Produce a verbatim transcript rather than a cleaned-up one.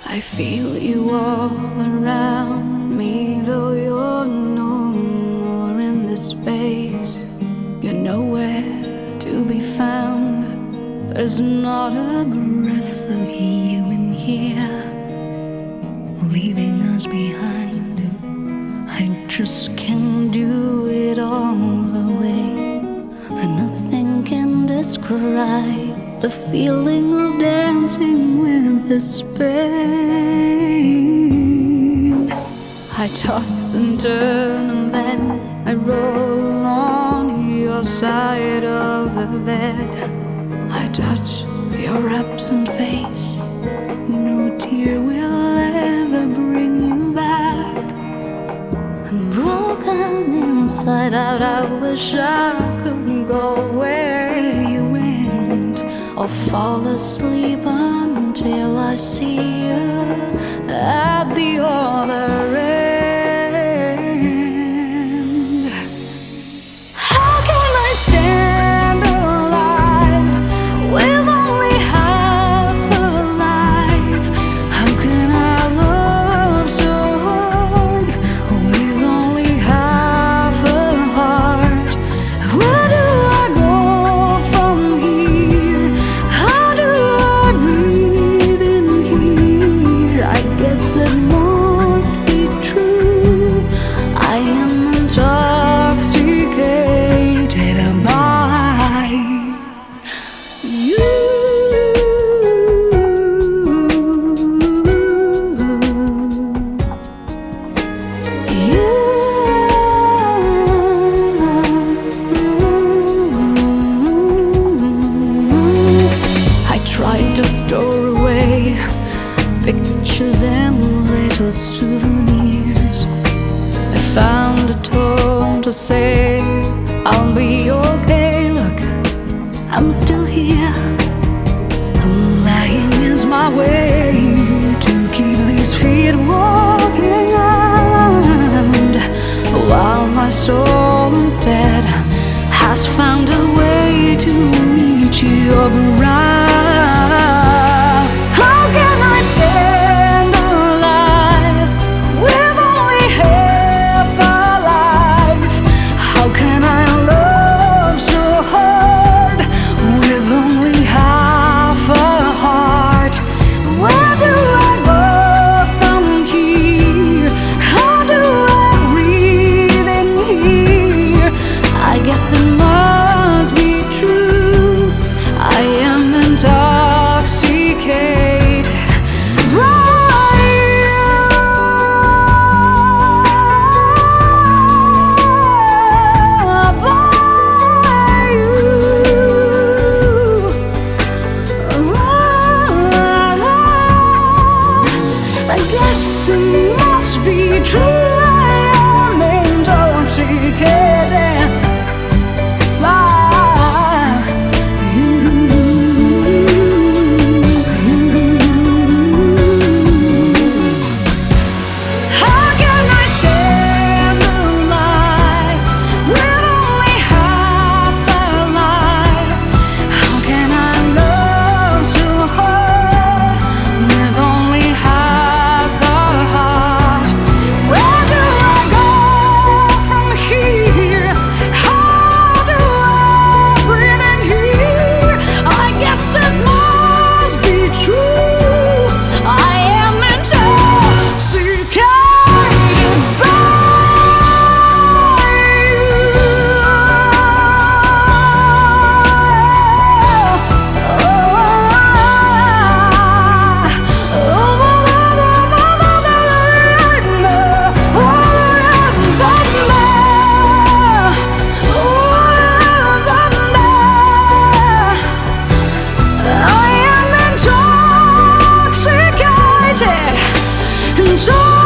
I feel you all around me, though you're no more in this space. You're nowhere to be found. There's not a breath of you in here, leaving us behind. I just can't do it all the way, and nothing can describe the feeling of dancing with this pain. I toss and turn and then I roll on your side of the bed. I touch your absent face. No tear will ever bring you back. I'm broken inside out. I wish I could go where you went, or fall asleep until I see you at the other end. How can I stand alive with only half a life? How can I love so hard with only half a heart? Where do I go from here? How do I breathe in here? I guess it must be true. I am intoxicated by you. You. I tried to store away pictures and little souvenirs. I found a tone to say I'll be okay. Look, I'm still here. Lying is my way to keep these feet walking around, while my soul instead has found a way to reach your ground. How can I stand alive with only half a life? How can I love so hard with only half a heart? Where do I go from here? How do I breathe in here? I guess it must be true. I am intoxicated by you, by you. I guess it must be true. I am intoxicated by you. How can I stand alive with only half a life? How can I love so hard with only half a heart? Where do I go from here? How do I breathe in here? I guess it must be true. I am intoxicated by I am intoxicated.